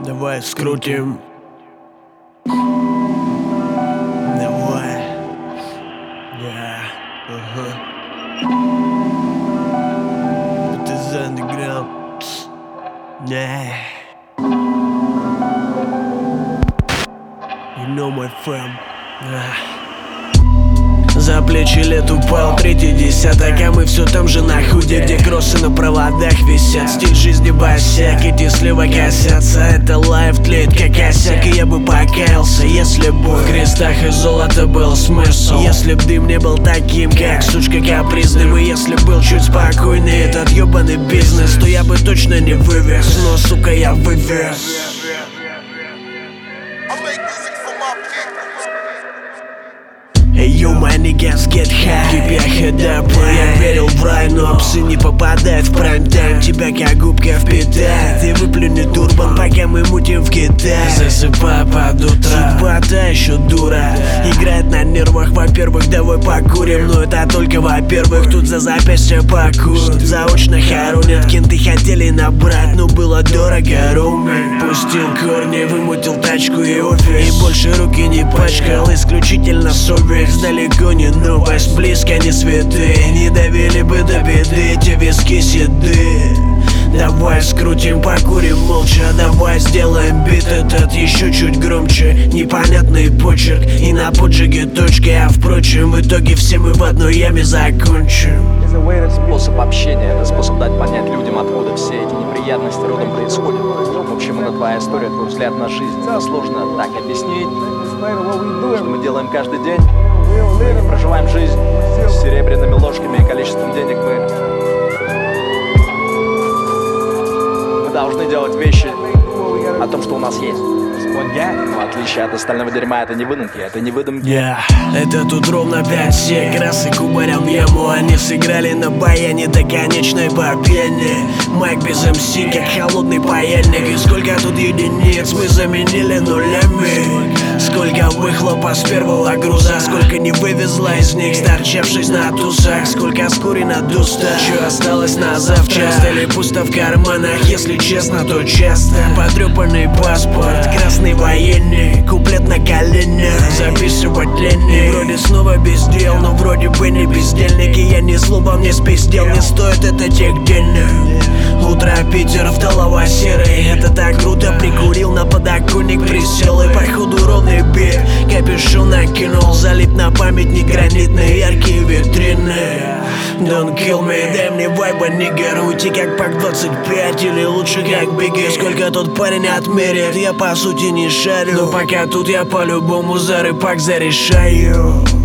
Давай скрутим. Давай. Это за андеграунд. You know my fam. За плечи лет упал третий десяток, а мы все там же на худе, где кроссы на проводах висят. Стиль жизни босяк, эти слева косятся. Это лайф тлеет как косяк, и я бы покаялся, если бы в крестах и золото был смысл. Если б дым не был таким, как сучка капризным. И если был чуть спокойнее этот ебаный бизнес, то я бы точно не вывез, но сука я вывез. Hey yo, my niggas get high. Keep your head up. Я верил в рай, но псы не попадают в прайм-тайм. Тебя как губка впитает. Ты выплюни турбан, пока мы мутим в Китае. Засыпай под утро. Судьба-то еще дура. Играет на нервах, во-первых, давай покурим. Но это только во-первых, тут за запястье пакуют. Заочно хоронят, кенты хотели набрать, но было дорого, роуминг. Пустил корни, вымутил тачку и офис. И больше руки не пачкал, исключительно совесть. Далеко не новость, близко не святые. Не довели бы до беды эти виски седые. Давай скрутим, покурим молча. Давай сделаем бит этот еще чуть громче. Непонятный почерк и на поджиге точки. А впрочем, в итоге все мы в одной яме закончим. Это способ общения, это способ дать понять людям, откуда все эти неприятности родом происходят. В общем, это твоя история, твой взгляд на жизнь. Это сложно так объяснить, что мы делаем каждый день. Мы проживаем жизнь с серебряными ложками и количеством денег. Мы должны делать вещи о том, что у нас есть. В отличие от остального дерьма, это не выдумки, это не выдумки. Это тут ровно 5 сек, раз и кубарем в яму. Они сыграли на баяне до конечной победы. Майк без МС, как холодный паяльник. И сколько тут единиц мы заменили нулями. Сколько выхлопа с первого груза, сколько не вывезла из них, сторчавшись на тусах. Сколько скурено дуста, что осталось на завтра. Или пусто в карманах, если честно, то часто. Потрепанный паспорт, красный военный, куплет на коленях. Записывать лень, вроде снова без дел, но вроде бы не бездельник. И я ни словом не спиздел, не стоит это тех денег. Утро Питер в толово-серый, это так круто. Прикурил на подоконник, присел и походу ровный бит. Капюшон накинул, залип на памятник гранитные яркие витрины. Don't kill me, дай мне вайба, нигер. Уйти как пак 25 или лучше как Бигги. Сколько тот парень отмерит, я по сути не шарю. Но пока тут я по-любому за рыбак зарешаю.